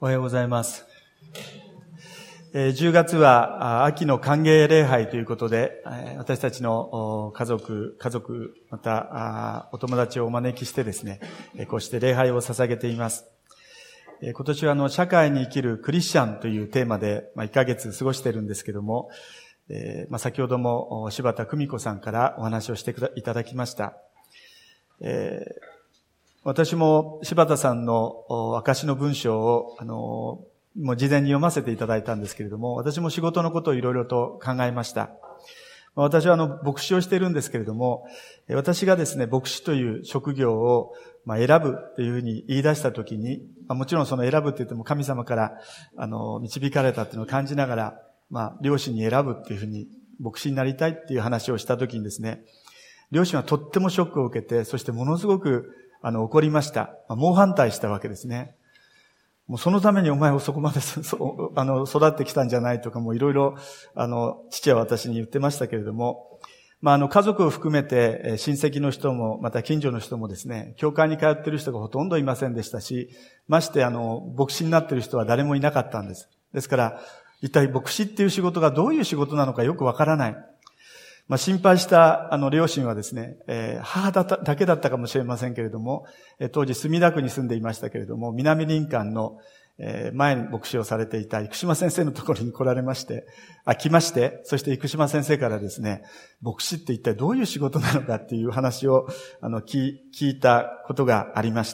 おはようございます。10月は秋の歓迎礼拝ということで、私たちの家族、またお友達をお招きしてですね、こうして礼拝を捧げています。今年は社会に生きるクリスチャンというテーマで1ヶ月過ごしているんですけども、先ほども柴田久美子さんからお話をしていただきました。私も柴田さんの証の文章をもう事前に読ませていただいたんですけれども、私も仕事のことをいろいろと考えました。私は牧師をしているんですけれども、私がですね、牧師という職業を選ぶというふうに言い出したときに、もちろんその選ぶって言っても神様から導かれたっていうのを感じながら、両親に選ぶっていうふうに牧師になりたいっていう話をしたときにですね、両親はとってもショックを受けて、そしてものすごく怒りました。猛反対したわけですね。もうそのためにお前をそこまで育ってきたんじゃないとか、もういろいろ父は私に言ってましたけれども、家族を含めて親戚の人もまた近所の人もですね、教会に通っている人がほとんどいませんでしたし、まして牧師になっている人は誰もいなかったんです。ですから一体牧師っていう仕事がどういう仕事なのかよくわからない。心配した両親はですね、母だけだったかもしれませんけれども、当時墨田区に住んでいましたけれども、南林間の前に牧師をされていた生島先生のところに来まして、そして生島先生からですね、牧師って一体どういう仕事なのかっていう話を聞いたことがありました。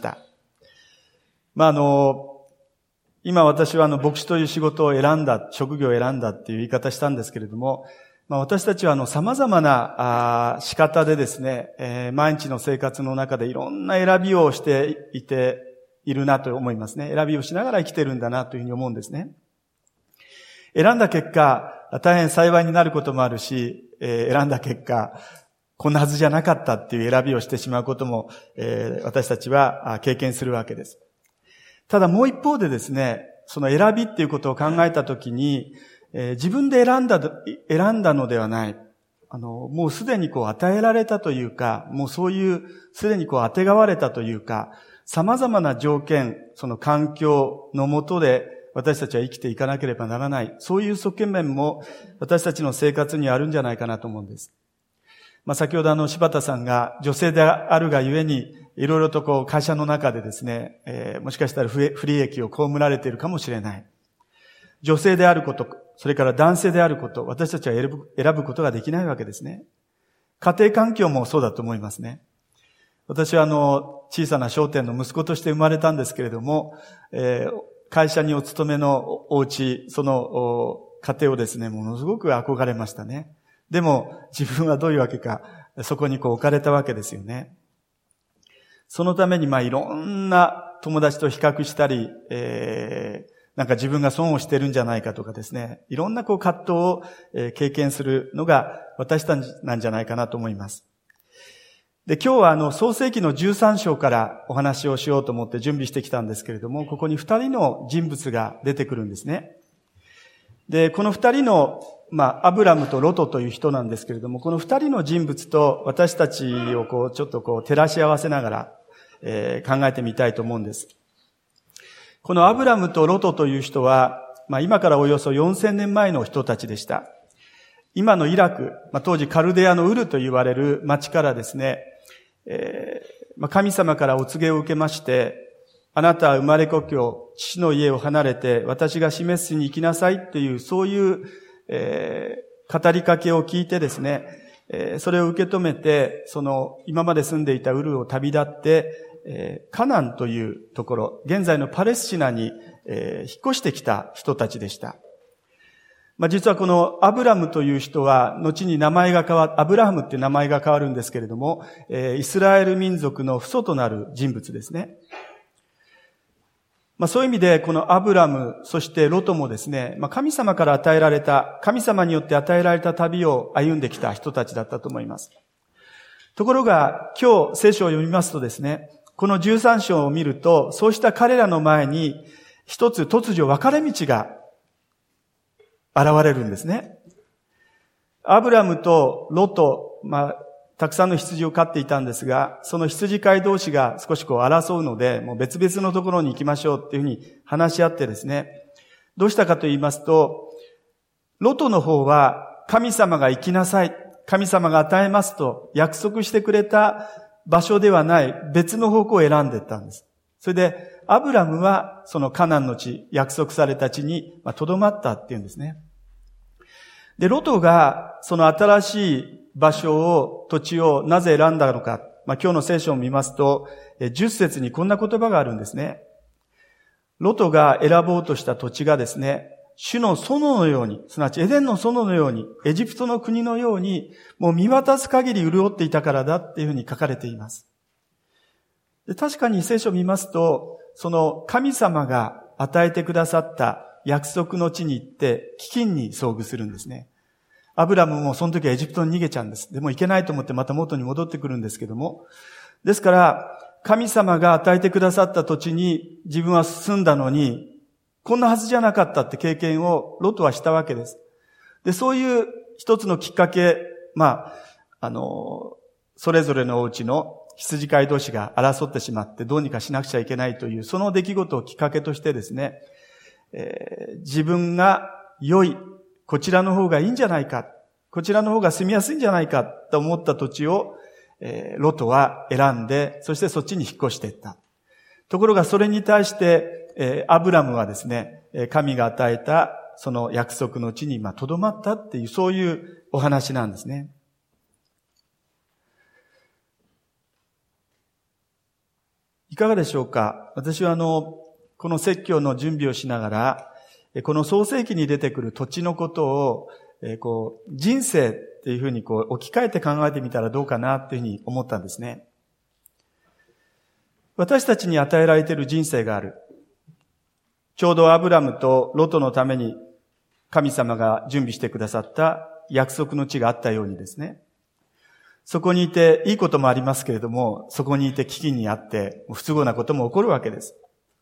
今私は牧師という仕事を職業を選んだっていう言い方したんですけれども、私たちは様々な仕方でですね、毎日の生活の中でいろんな選びをしているなと思いますね。選びをしながら生きてるんだなというふうに思うんですね。選んだ結果、大変幸いになることもあるし、選んだ結果、こんなはずじゃなかったっていう選びをしてしまうことも、私たちは経験するわけです。ただもう一方でですね、その選びっていうことを考えたときに、自分で選んだのではない。もうすでに与えられたというか、もうそういう、すでに当てがわれたというか、様々な条件、その環境の下で私たちは生きていかなければならない。そういう側面も私たちの生活にあるんじゃないかなと思うんです。先ほど柴田さんが女性であるがゆえに、いろいろと会社の中でですね、もしかしたら不利益を被られているかもしれない。女性であること、それから男性であること、私たちは選ぶことができないわけですね。家庭環境もそうだと思いますね。私は小さな商店の息子として生まれたんですけれども、会社にお勤めのお家、その家庭をですね、ものすごく憧れましたね。でも自分はどういうわけか、そこに置かれたわけですよね。そのためにいろんな友達と比較したり、なんか自分が損をしてるんじゃないかとかですね、いろんな葛藤を経験するのが私たちなんじゃないかなと思います。で、今日は創世記の13章からお話をしようと思って準備してきたんですけれども、ここに2人の人物が出てくるんですね。で、この2人の、アブラムとロトという人なんですけれども、この2人の人物と私たちをちょっと照らし合わせながら、考えてみたいと思うんです。このアブラムとロトという人は、今からおよそ4000年前の人たちでした。今のイラク、当時カルデアのウルと言われる町からですね、神様からお告げを受けまして、あなたは生まれ故郷、父の家を離れて私が示すに行きなさいっていう、そういう、語りかけを聞いてですね、それを受け止めて、今まで住んでいたウルを旅立って、カナンというところ、現在のパレスチナに引っ越してきた人たちでした。実はこのアブラムという人は、後にアブラハムっていう名前が変わるんですけれども、イスラエル民族の父祖となる人物ですね。そういう意味で、このアブラム、そしてロトもですね、神様によって与えられた旅を歩んできた人たちだったと思います。ところが、今日聖書を読みますとですね、この13章を見ると、そうした彼らの前に一つ突如分かれ道が現れるんですね。アブラムとロト、 たくさんの羊を飼っていたんですが、その羊飼い同士が少し争うので、もう別々のところに行きましょうっていうふうに話し合ってですね、どうしたかと言いますと、ロトの方は神様が行きなさい、神様が与えますと約束してくれた場所ではない別の方向を選んでいったんです。それで、アブラムはそのカナンの地、約束された地に留まったっていうんですね。で、ロトがその新しい場所を、土地をなぜ選んだのか。今日の聖書を見ますと、10節にこんな言葉があるんですね。ロトが選ぼうとした土地がですね、主の園のように、すなわちエデンの園のように、エジプトの国のように、もう見渡す限り潤っていたからだっていうふうに書かれています。で、確かに聖書を見ますと、その神様が与えてくださった約束の地に行って飢饉に遭遇するんですね。アブラムもその時はエジプトに逃げちゃうんです。でも行けないと思ってまた元に戻ってくるんですけども。ですから、神様が与えてくださった土地に自分は住んだのに、こんなはずじゃなかったって経験をロトはしたわけです。で、そういう一つのきっかけ、それぞれのお家の羊飼い同士が争ってしまってどうにかしなくちゃいけないという、その出来事をきっかけとしてですね、自分が良い、こちらの方がいいんじゃないか、こちらの方が住みやすいんじゃないかと思った土地を、ロトは選んで、そしてそっちに引っ越していった。ところがそれに対して、アブラムはですね、神が与えたその約束の地に留まったっていう、そういうお話なんですね。いかがでしょうか。私はこの説教の準備をしながら、この創世記に出てくる土地のことを、人生っていうふうに置き換えて考えてみたらどうかなっていうふうに思ったんですね。私たちに与えられている人生がある。ちょうどアブラムとロトのために神様が準備してくださった約束の地があったようにですね。そこにいていいこともありますけれども、そこにいて危機にあって不都合なことも起こるわけです。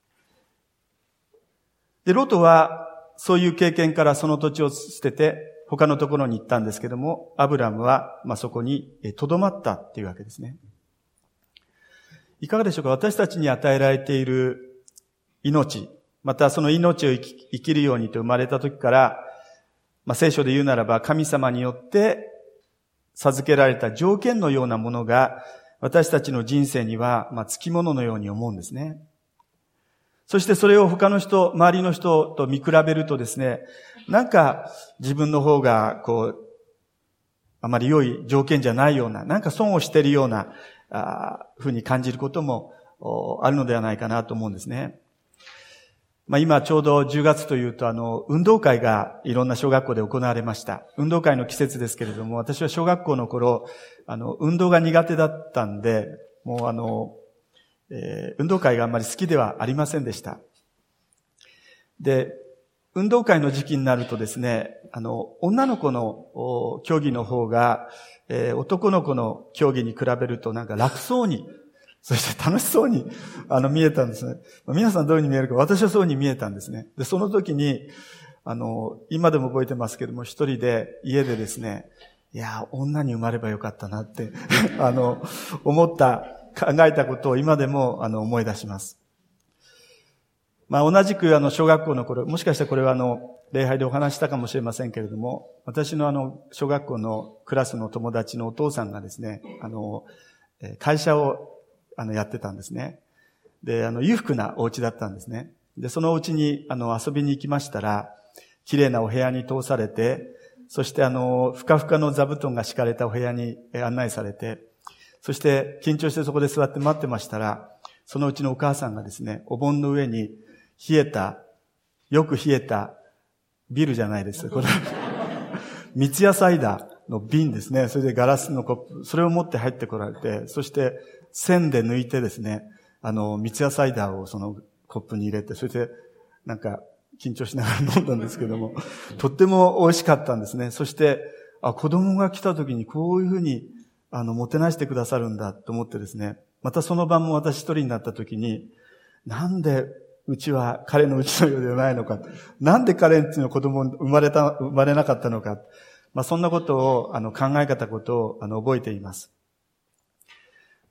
で、ロトはそういう経験からその土地を捨てて他のところに行ったんですけども、アブラムはそこに留まったっていうわけですね。いかがでしょうか。私たちに与えられている命、またその命を生きるようにと生まれた時から、聖書で言うならば神様によって授けられた条件のようなものが私たちの人生にはつきもののように思うんですね。そしてそれを他の人、周りの人と見比べるとですね、なんか自分の方があまり良い条件じゃないような、なんか損をしているようなふうに感じることもあるのではないかなと思うんですね。今ちょうど10月というと運動会がいろんな小学校で行われました。運動会の季節ですけれども、私は小学校の頃運動が苦手だったんで、もう運動会があんまり好きではありませんでした。で、運動会の時期になるとですね、女の子の競技の方が、男の子の競技に比べるとなんか楽そうに、そして楽しそうに見えたんですね。皆さんどういうふうに見えるか、私はそうに見えたんですね。で、その時に今でも覚えてますけども、一人で家でですね、いや、女に生まればよかったなって思った考えたことを今でも思い出します。同じく小学校の頃、もしかしたらこれは礼拝でお話したかもしれませんけれども、私の小学校のクラスの友達のお父さんがですね、会社をやってたんですね。で、裕福なお家だったんですね。で、そのお家に遊びに行きましたら、綺麗なお部屋に通されて、そしてふかふかの座布団が敷かれたお部屋に案内されて、そして緊張してそこで座って待ってましたら、そのうちのお母さんがですね、お盆の上によく冷えたビールじゃないです。これ、三ツ矢サイダーの瓶ですね。それでガラスのコップ、それを持って入ってこられて、そして線で抜いてですね、三ツ矢サイダーをそのコップに入れて、そしてなんか緊張しながら飲んだんですけども、とっても美味しかったんですね。そして、子供が来た時にこういうふうにもてなしてくださるんだと思ってですね、またその晩も私一人になった時に、なんでうちは彼のうちのようではないのか、なんで彼んちの子供生まれなかったのか、そんなことを考え方ことを覚えています。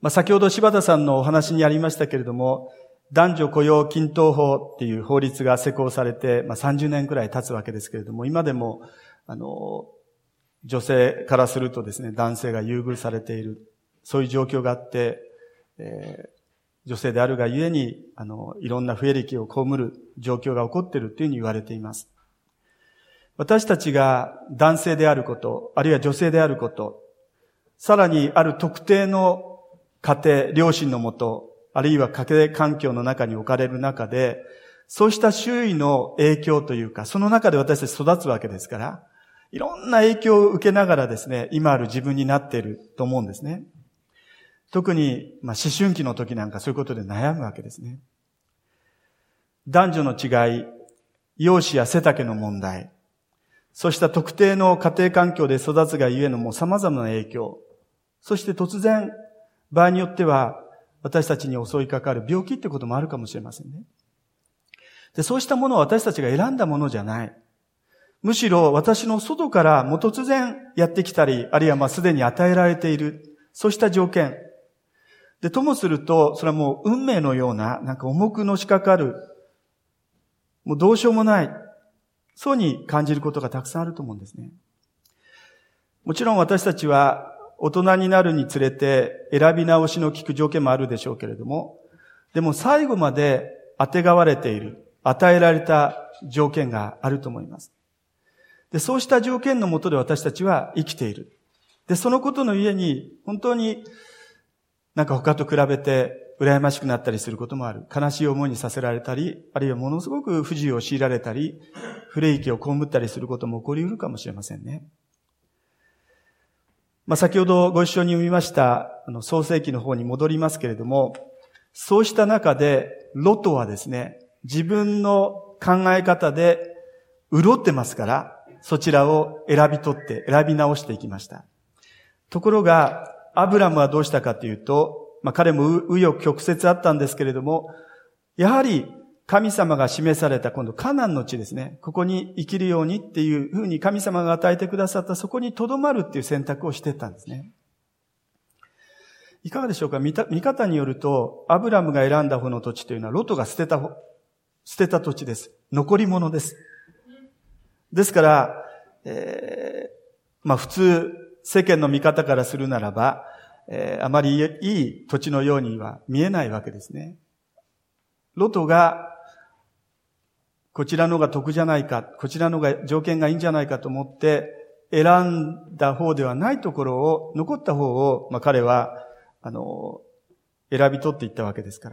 先ほど柴田さんのお話にありましたけれども、男女雇用均等法っていう法律が施行されて、30年くらい経つわけですけれども、今でも、女性からするとですね、男性が優遇されている、そういう状況があって、女性であるがゆえに、いろんな不利益を被る状況が起こっているというふうに言われています。私たちが男性であること、あるいは女性であること、さらにある特定の家庭、両親のもと、あるいは家庭環境の中に置かれる中で、そうした周囲の影響というか、その中で私たち育つわけですから、いろんな影響を受けながらですね、今ある自分になっていると思うんですね。特に、思春期の時なんかそういうことで悩むわけですね。男女の違い、容姿や背丈の問題、そうした特定の家庭環境で育つがゆえのもう様々な影響、そして突然、場合によっては私たちに襲いかかる病気ってこともあるかもしれませんね。で、そうしたものは私たちが選んだものじゃない。むしろ私の外からもう突然やってきたり、あるいはすでに与えられている、そうした条件。で、ともすると、それはもう運命のような、重くのしかかる、もうどうしようもない、そうに感じることがたくさんあると思うんですね。もちろん私たちは大人になるにつれて選び直しの効く条件もあるでしょうけれども、でも最後まで当てがわれている、与えられた条件があると思います。で、そうした条件の下で私たちは生きている。で、そのことのゆえに、本当に他と比べて羨ましくなったりすることもある。悲しい思いにさせられたり、あるいはものすごく不自由を強いられたり、不利益を被ったりすることも起こり得るかもしれませんね。先ほどご一緒に読みました、創世記の方に戻りますけれども、そうした中で、ロトはですね、自分の考え方で潤ってますから、そちらを選び取って、選び直していきました。ところが、アブラムはどうしたかというと、彼も紆余曲折あったんですけれども、やはり神様が示された今度カナンの地ですね。ここに生きるようにっていうふうに神様が与えてくださったそこに留まるっていう選択をしていったんですね。いかがでしょうか。見方によると、アブラムが選んだ方の土地というのはロトが捨てた土地です。残り物です。ですから、普通、世間の見方からするならば、あまりいい土地のようには見えないわけですね。ロトが、こちらのが得じゃないか、こちらのが条件がいいんじゃないかと思って、選んだ方ではないところを、残った方を、彼は、選び取っていったわけですから。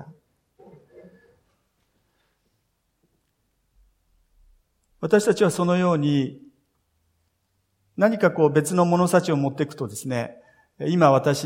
私たちはそのように、何か別の物差しを持っていくとですね、今私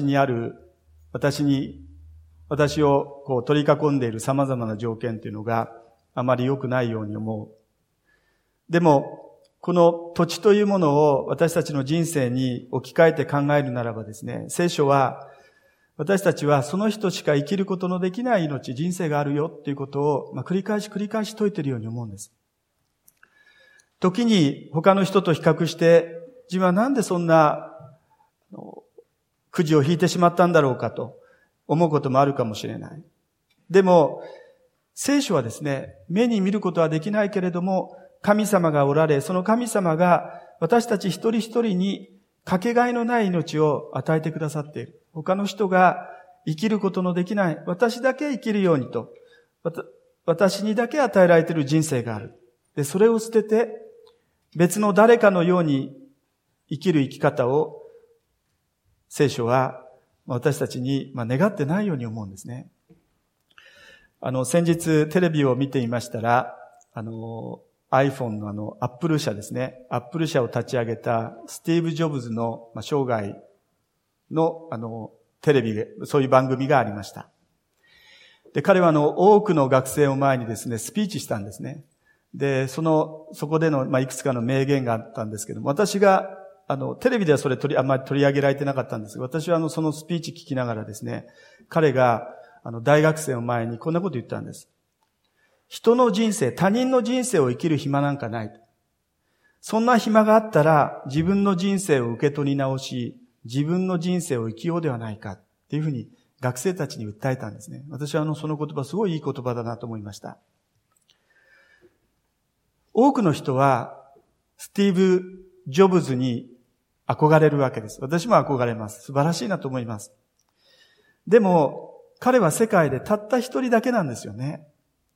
を取り囲んでいる様々な条件というのがあまり良くないように思う。でも、この土地というものを私たちの人生に置き換えて考えるならばですね、聖書は私たちはその人しか生きることのできない命、人生があるよっていうことを繰り返し説いているように思うんです。時に他の人と比較して自分はなんでそんなくじを引いてしまったんだろうかと思うこともあるかもしれない。でも、聖書はですね、目に見ることはできないけれども、神様がおられ、その神様が私たち一人一人にかけがえのない命を与えてくださっている。他の人が生きることのできない、私だけ生きるようにと、私にだけ与えられている人生がある。で、それを捨てて、別の誰かのように生きる生き方を聖書は私たちに願ってないように思うんですね。先日テレビを見ていましたら、iPhone のアップル社ですね。アップル社を立ち上げたスティーブ・ジョブズの生涯のテレビで、そういう番組がありました。で、彼は多くの学生を前にですね、スピーチしたんですね。で、そこでのいくつかの名言があったんですけども、私がテレビではそれあんまり取り上げられてなかったんですが、私はそのスピーチ聞きながらですね、彼が大学生を前にこんなこと言ったんです。人の人生、他人の人生を生きる暇なんかない。そんな暇があったら自分の人生を受け取り直し、自分の人生を生きようではないかっていうふうに学生たちに訴えたんですね。私はその言葉すごいいい言葉だなと思いました。多くの人はスティーブ・ジョブズに憧れるわけです。私も憧れます。素晴らしいなと思います。でも彼は世界でたった一人だけなんですよね。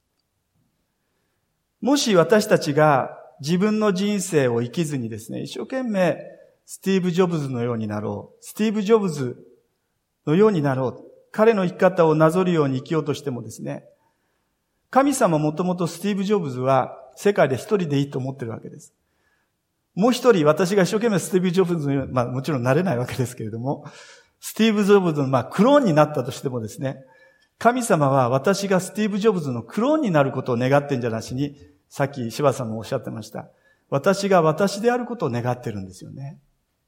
もし私たちが自分の人生を生きずにですね、一生懸命スティーブ・ジョブズのようになろう。スティーブ・ジョブズのようになろう。彼の生き方をなぞるように生きようとしてもですね、神様もともとスティーブ・ジョブズは世界で一人でいいと思ってるわけです。もう一人、私が一生懸命スティーブ・ジョブズのように、もちろんなれないわけですけれども、スティーブ・ジョブズのクローンになったとしてもですね、神様は私がスティーブ・ジョブズのクローンになることを願ってんじゃなしに、さっき柴さんもおっしゃってました。私が私であることを願ってるんですよね。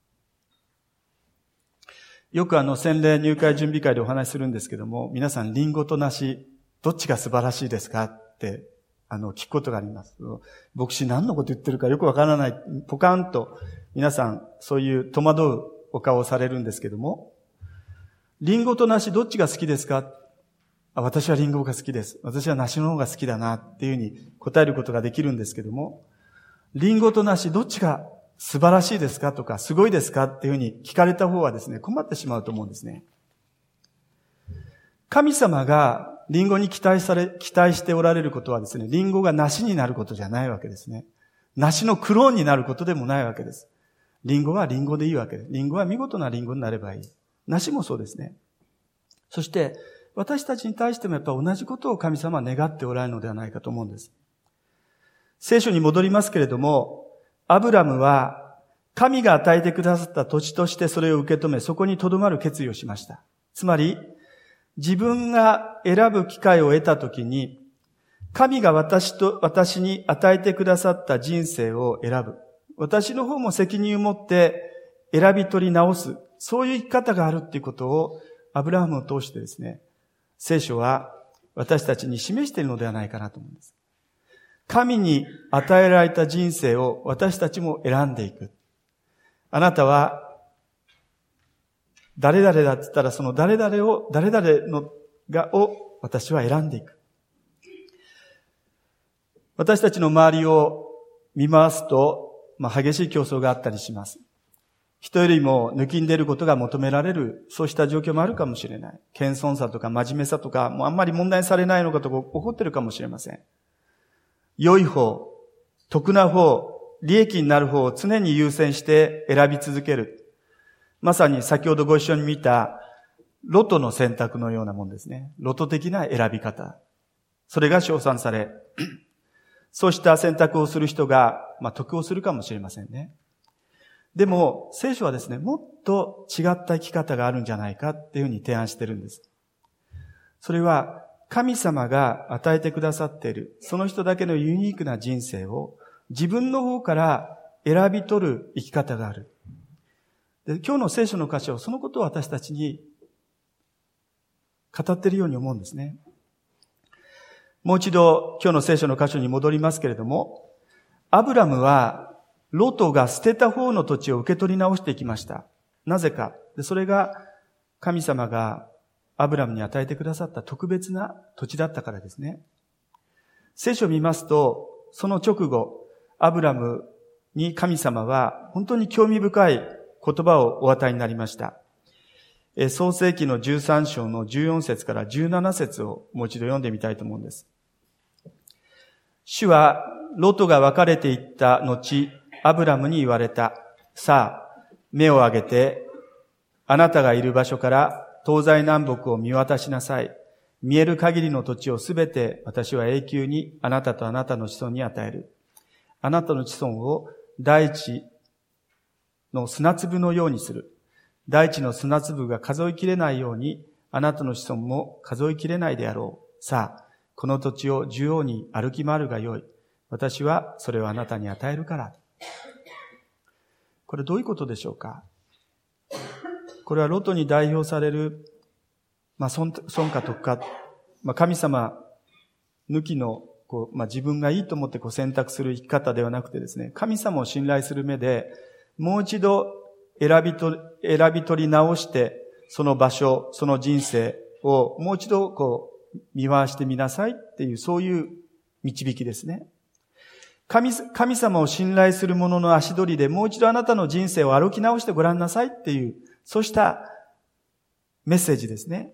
よく洗礼入会準備会でお話しするんですけども、皆さんリンゴと梨、どっちが素晴らしいですかって聞くことがあります。牧師何のこと言ってるかよくわからない、ポカンと皆さんそういう戸惑うお顔をされるんですけども、リンゴと梨どっちが好きですか？私はリンゴが好きです。私は梨の方が好きだなっていうふうに答えることができるんですけども、リンゴと梨どっちが素晴らしいですかとかすごいですかっていうふうに聞かれた方はですね、困ってしまうと思うんですね。神様がリンゴに期待しておられることはですね、リンゴが梨になることじゃないわけですね。梨のクローンになることでもないわけです。リンゴはリンゴでいいわけです。リンゴは見事なリンゴになればいい。梨もそうですね。そして私たちに対してもやっぱ同じことを神様は願っておられるのではないかと思うんです。聖書に戻りますけれども、アブラムは神が与えてくださった土地としてそれを受け止め、そこに留まる決意をしました。つまり、自分が選ぶ機会を得たときに、神が私に与えてくださった人生を選ぶ。私の方も責任を持って選び取り直す。そういう生き方があるっていうことをアブラハムを通してですね、聖書は私たちに示しているのではないかなと思うんです。神に与えられた人生を私たちも選んでいく。あなたは誰々だって言ったらその誰々を私は選んでいく。私たちの周りを見回すと、激しい競争があったりします。人よりも抜きんでることが求められる、そうした状況もあるかもしれない。謙遜さとか真面目さとか、もうあんまり問題されないのかとか怒ってるかもしれません。良い方、得な方、利益になる方を常に優先して選び続ける。まさに先ほどご一緒に見たロトの選択のようなもんですね。ロト的な選び方。それが称賛され、そうした選択をする人が、得をするかもしれませんね。でも、聖書はですね、もっと違った生き方があるんじゃないかっていうふうに提案してるんです。それは、神様が与えてくださっている、その人だけのユニークな人生を自分の方から選び取る生き方がある。で、今日の聖書の箇所はそのことを私たちに語っているように思うんですね。もう一度今日の聖書の箇所に戻りますけれども、アブラムはロトが捨てた方の土地を受け取り直していきました。なぜか。それが神様がアブラムに与えてくださった特別な土地だったからですね。聖書を見ますと、その直後、アブラムに神様は本当に興味深い言葉をお与えになりました。創世記の13章の14節から17節をもう一度読んでみたいと思うんです。主はロトが別れていった後、アブラムに言われた。さあ、目を上げて、あなたがいる場所から東西南北を見渡しなさい。見える限りの土地をすべて私は永久にあなたとあなたの子孫に与える。あなたの子孫を大地の砂粒のようにする。大地の砂粒が数えきれないように、あなたの子孫も数えきれないであろう。さあ、この土地を縦横に歩き回るがよい。私はそれをあなたに与えるから。これどういうことでしょうか？これはロトに代表される、損か得か、神様抜きの自分がいいと思って選択する生き方ではなくてですね、神様を信頼する目で、もう一度選び取り直して、その場所、その人生、 をもう一度見回してみなさいっていう、そういう導きですね。神様を信頼する者の足取りでもう一度あなたの人生を歩き直してごらんなさいっていう、そうしたメッセージですね。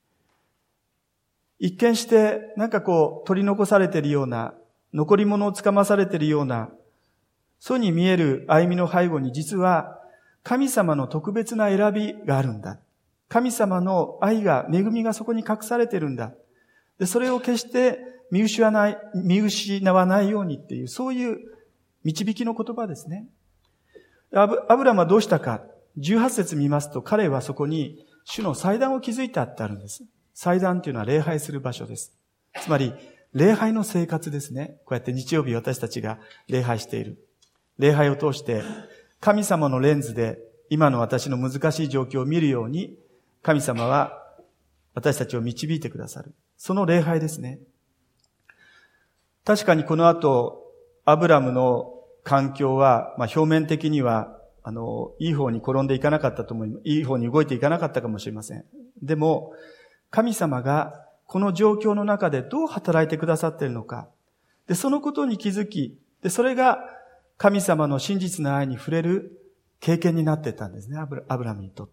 一見して取り残されているような、残り物をつかまされているような、そうに見える歩みの背後に実は神様の特別な選びがあるんだ。神様の愛が、恵みがそこに隠されているんだ。で、それを決して見失わないようにっていう、そういう導きの言葉ですね。アブラムはどうしたか。18節見ますと、彼はそこに主の祭壇を築いたってあるんです。祭壇というのは礼拝する場所です。つまり、礼拝の生活ですね。こうやって日曜日私たちが礼拝している。礼拝を通して、神様のレンズで今の私の難しい状況を見るように、神様は私たちを導いてくださる。その礼拝ですね。確かにこの後、アブラムの環境は、表面的には、いい方に転んでいかなかったと思います。いい方に動いていかなかったかもしれません。でも、神様がこの状況の中でどう働いてくださっているのか。で、そのことに気づき、で、それが神様の真実な愛に触れる経験になっていたんですね。アブラムにとって。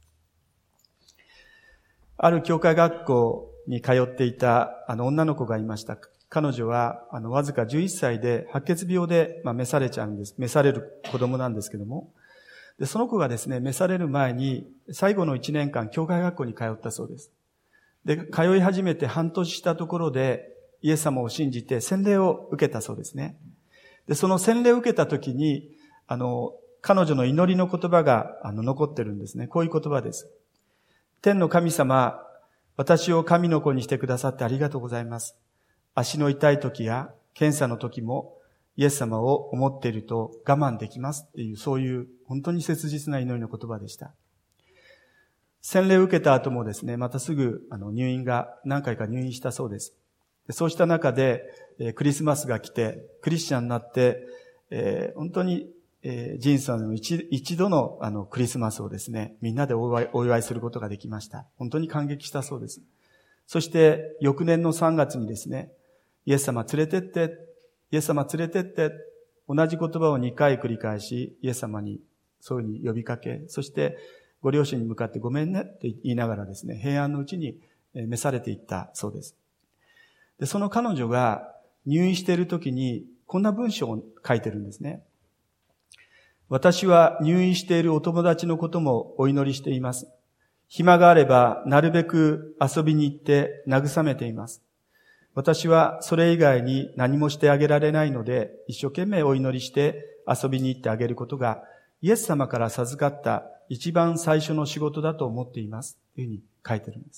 ある教会学校に通っていた女の子がいました。彼女はわずか11歳で白血病で召されちゃうんです。召される子供なんですけども。で、その子がですね、召される前に最後の1年間教会学校に通ったそうです。で、通い始めて半年したところでイエス様を信じて洗礼を受けたそうですね。で、その洗礼を受けた時に、彼女の祈りの言葉が残ってるんですね。こういう言葉です。天の神様、私を神の子にしてくださってありがとうございます。足の痛い時や検査の時もイエス様を思っていると我慢できますっていう、そういう本当に切実な祈りの言葉でした。洗礼を受けた後もですね、またすぐ何回か入院したそうです。そうした中で、クリスマスが来て、クリスチャンになって、本当に、人生の一度のクリスマスをですね、みんなでお祝いすることができました。本当に感激したそうです。そして、翌年の3月にですね、イエス様連れてって、イエス様連れてって、同じ言葉を2回繰り返し、イエス様にそういうふうに呼びかけ、そして、ご両親に向かってごめんねって言いながらですね、平安のうちに召されていったそうです。で、その彼女が入院している時に、こんな文章を書いてるんですね。私は入院しているお友達のこともお祈りしています。暇があればなるべく遊びに行って慰めています。私はそれ以外に何もしてあげられないので、一生懸命お祈りして遊びに行ってあげることが、イエス様から授かった一番最初の仕事だと思っています。というふうに書いてるんです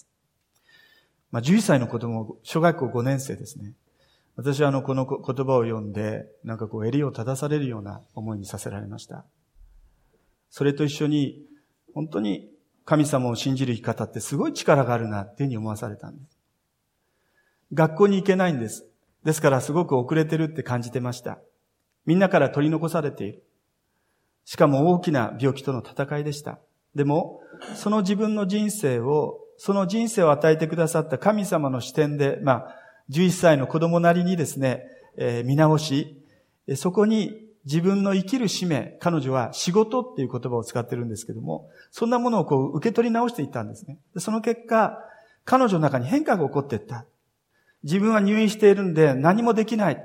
。11歳の子供、小学校5年生ですね。私はこの言葉を読んで、襟を正されるような思いにさせられました。それと一緒に、本当に神様を信じる生き方ってすごい力があるなっていうふうに思わされたんです。学校に行けないんです。ですからすごく遅れてるって感じてました。みんなから取り残されている。しかも大きな病気との戦いでした。でも、その自分の人生を与えてくださった神様の視点で、11歳の子供なりにですね、見直し、そこに自分の生きる使命、彼女は仕事っていう言葉を使ってるんですけども、そんなものを受け取り直していったんですね。その結果、彼女の中に変化が起こっていった。自分は入院しているんで何もできない。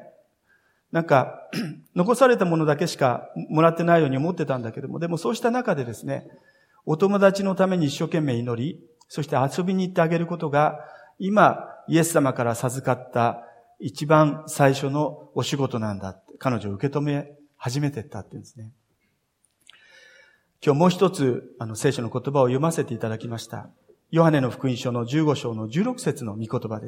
残されたものだけしかもらってないように思ってたんだけども、でもそうした中でですね、お友達のために一生懸命祈り、そして遊びに行ってあげることが、今、イエス様から授かった一番最初のお仕事なんだって、彼女を受け止め始めていったって言うんですね。今日もう一つ、聖書の言葉を読ませていただきました。ヨハネの福音書の15章の16節の御言葉です。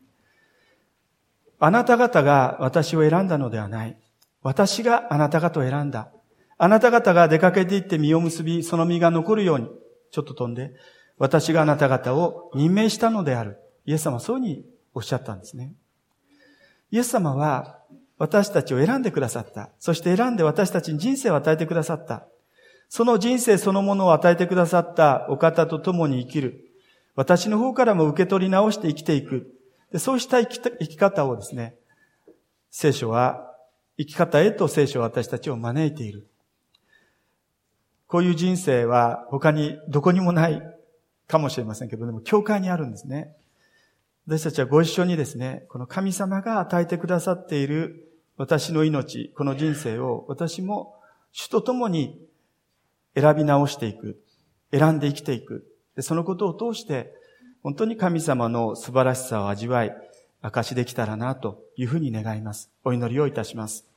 あなた方が私を選んだのではない。私があなた方を選んだ。あなた方が出かけて行って実を結び、その実が残るように、ちょっと飛んで、私があなた方を任命したのである。イエス様はそうにおっしゃったんですね。イエス様は私たちを選んでくださった。そして選んで私たちに人生を与えてくださった。その人生そのものを与えてくださったお方と共に生きる。 私の方からも受け取り直して生きていく。で、そうした生き方をですね、生き方へと聖書は私たちを招いている。こういう人生は他にどこにもないかもしれませんけど、でも教会にあるんですね。私たちはご一緒にですね、この神様が与えてくださっている私の命、この人生を私も主と共に選び直していく、選んで生きていく。で、そのことを通して本当に神様の素晴らしさを味わい、証しできたらなというふうに願います。お祈りをいたします。